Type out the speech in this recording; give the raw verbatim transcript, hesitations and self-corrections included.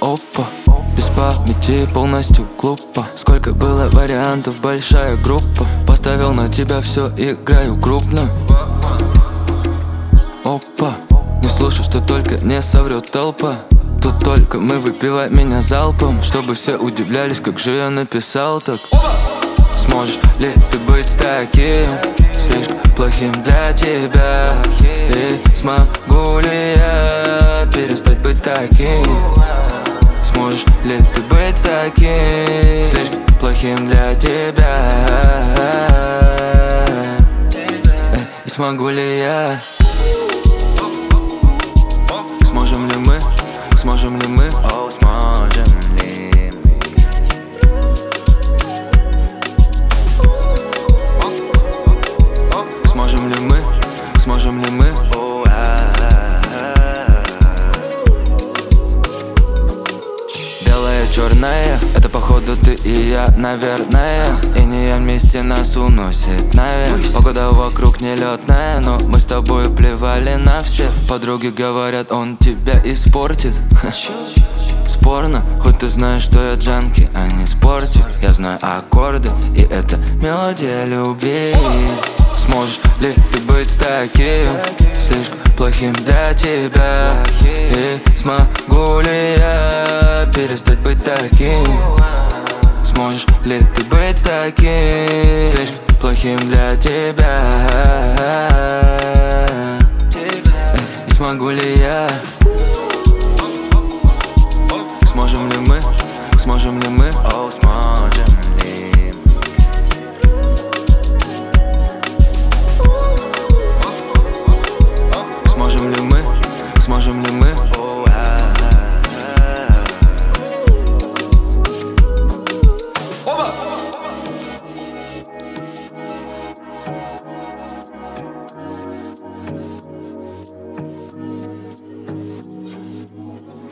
опа. Без памяти полностью глупо. Сколько было вариантов, большая группа. Поставил на тебя все, играю крупно. Опа, не слушай, что только не соврет толпа. Тут только мы, выпивай меня залпом, чтобы все удивлялись, как же я написал так. Сможешь ли ты быть таким, слишком плохим для тебя? И смогу ли я перестать быть таким? Сможешь ли ты быть таким, слишком плохим для тебя? И смогу ли я? Сможем ли мы? Сможем ли мы? О, сможем ли мы? Сможем ли мы? Сможем ли мы? О, а, а, а. Белое, черное, это походу ты и я, наверное. И не я вместе нас уносит наверх. Погода вокруг нелетная, но мы с тобой плевали на всех. Подруги говорят, он тебя испортит. Спорно, хоть ты знаешь, что я джанки, а не спортик. Я знаю аккорды, и это мелодия любви. Сможешь ли ты быть таким, слишком плохим для тебя? И смогу ли я перестать быть таким? Сможешь ли ты быть таким, слишком плохим для тебя? И смогу ли я?